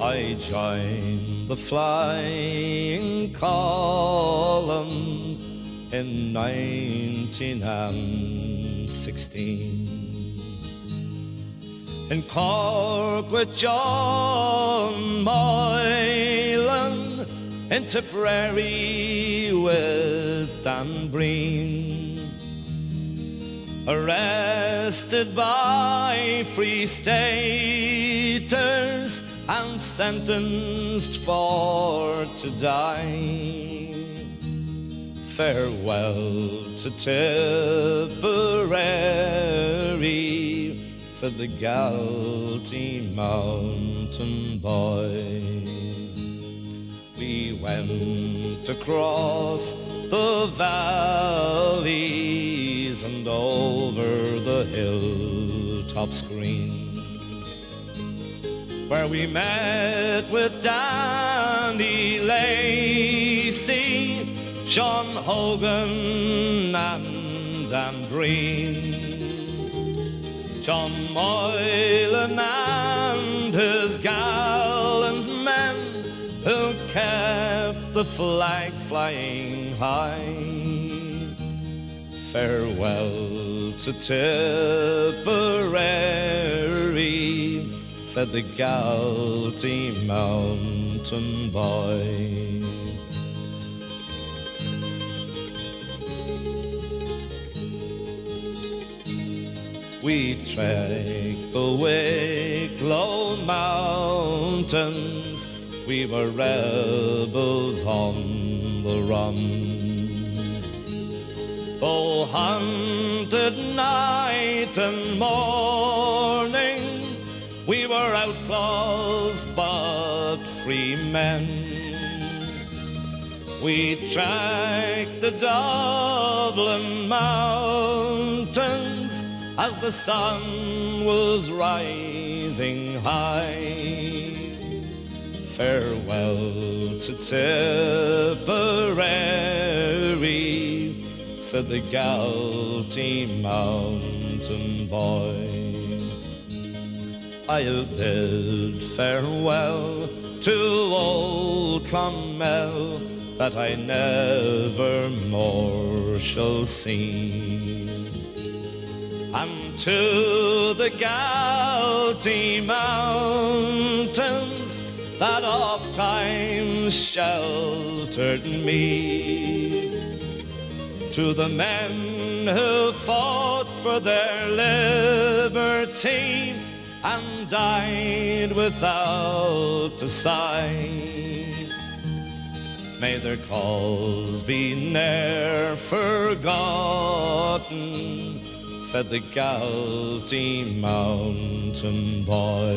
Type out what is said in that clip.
I joined the flying column in 1916 in Cork with John Moylan, in Tipperary with Dan Breen, arrested by Free Staters and sentenced for to die. Farewell to Tipperary, said the Galtee mountain boy. We went across the valleys and over the hilltops green, where we met with Danny Lacey, Sean Hogan and Dan Breen, John Moylan and his gallant men who kept the flag flying high. Farewell to Tipperary, said the Galtee mountain boy. We trekked the Wicklow mountains, we were rebels on the run. Though hunted night and morning, we were outlaws but free men. We tracked the Dublin mountains as the sun was rising high. Farewell to Tipperary, said the Galtee mountain boy. I'll bid farewell to old Clonmel that I never more shall see, and to the Galtee mountains that oft times sheltered me, to the men who fought for their liberty and died without a sigh. May their cause be ne'er forgotten, said the Galtee mountain boy.